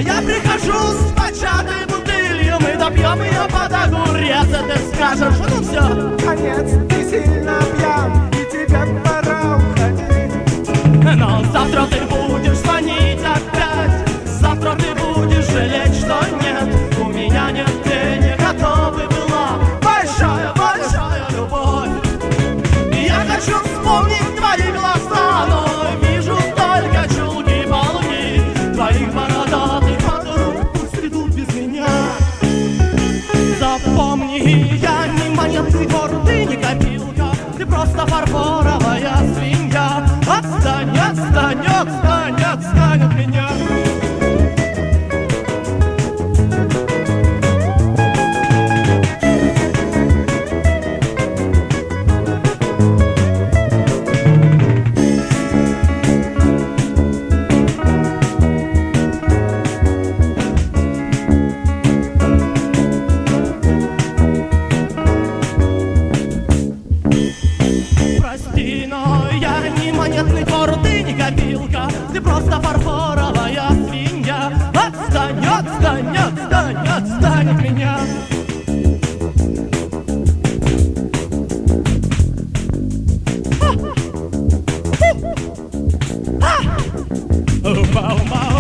я прихожу с початой бутылью, мы допьем ее под огурец, а ты скажешь, ну все, конец, ты сильно пьян, и тебе пора уходить. Но завтра ты будешь звонить опять, завтра ты будешь жалеть, что нет, у меня нет денег, готовы была большая любовь. И я хочу вспомнить твои глаза, но вижу только чулки полги твоих бородатых подруг, пусть идут без меня. Запомни, я не монетный двор, ты не копилка, ты просто фарфоровая свинья. Отстань, отстань, отстань, отстань от меня. Прости, но я не монетный двор, ты не копилка, ты просто фарфоровая свинья. Отстань, отстань, отстань, отстань от меня. Упал,